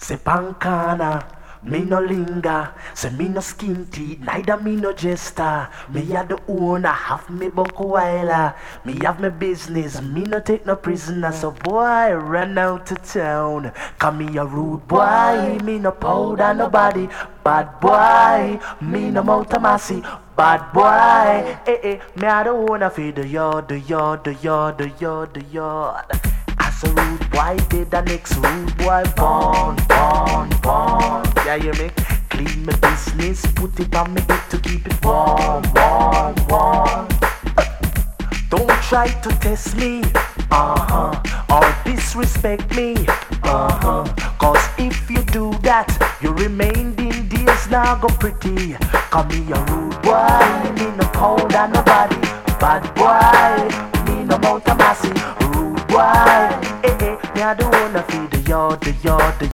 Say pancana, me no linger. Say me no skin teeth, neither me no jester. Me a the owner, have me buck whiler. Me have me business, me no take no prisoner. So boy, run out to town. Come me a rude boy, me no powder nobody. Bad boy, me no mouth massy. Bad boy, me a the owner for the yard, the yard, the yard, the yard, the yard. As a rude boy did the next rude boy born. Yeah, you me? Clean my business, put it on me bed to keep it warm. Don't try to test me, or disrespect me, cause if you do that, your remaining days now go pretty. Call me a rude boy, me no powder nobody. Bad boy, me no mouth massy. Rude boy, me a the one to feed the yard, the yard, the